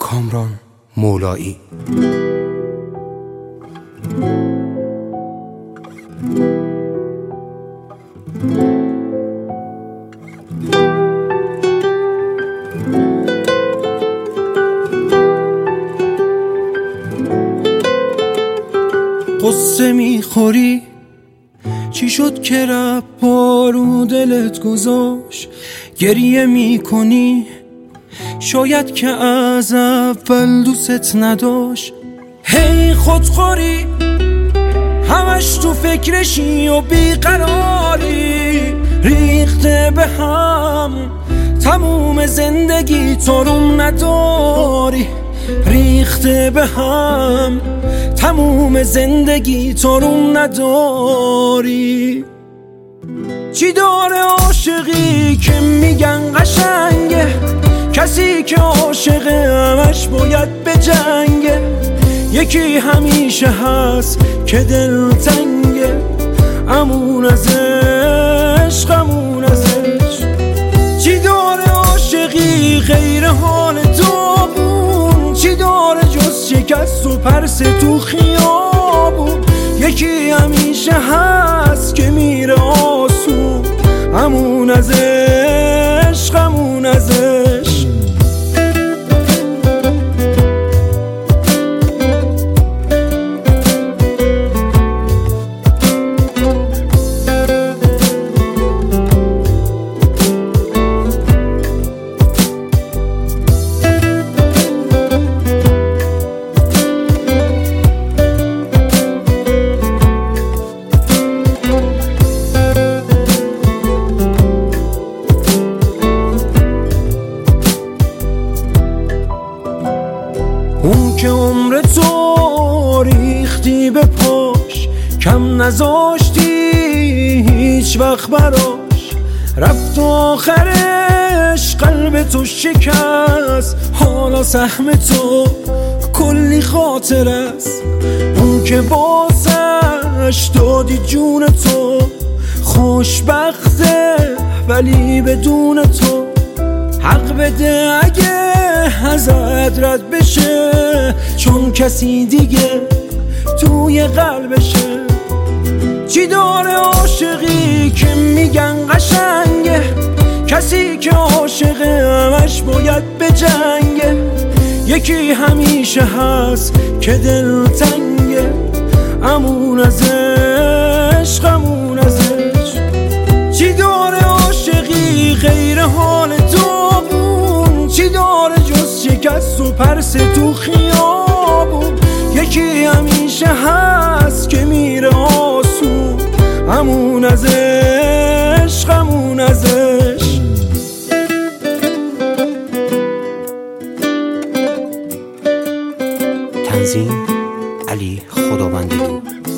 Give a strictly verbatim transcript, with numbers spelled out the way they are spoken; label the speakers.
Speaker 1: کامران مولایی.
Speaker 2: قصه میخوری چی شد که رب رو دلت گذاشت؟ گریه میکنی شاید که از اول دوست نداشت. هی خودخوری همش تو فکرشی و بیقراری، ریخته به هم تموم زندگی تو روم نداری، ریخته به هم تموم زندگی تو روم نداری. چی داره عاشقی که میگن قشنگه؟ کسی که عاشقه همش باید بجنگه. یکی همیشه هست که دل تنگه، امون از عشق امون از عشق. چی داره عاشقی غیر حال داغون؟ چی داره جز شکست و پرس تو خیابون؟ یکی همیشه هست که میره آسون، امون از عشق امون از عشق. اون که عمر تو ریختی به پاش، کم نذاشتی هیچ وقت براش، رفت آخرش قلب تو شکست، حالا سهم تو کلی خاطر است. اون که باسش دادی جون تو، خوشبخته ولی بدون تو. حق بده اگه ازت رد بشه، چون کسی دیگه توی قلبشه. چی داره عاشقی که میگن قشنگه؟ کسی که عاشقه همش باید بجنگه. یکی همیشه هست که دل تنگه، امون از عشق امون از عشق. چی داره عاشقی غیر حال داغون؟ چی داره جز شکست و پرس تو خیابون؟ یکی همیشه هست که میره آسون، امون از عشق امون از عشق.
Speaker 1: تنظیم علی خداوندلو.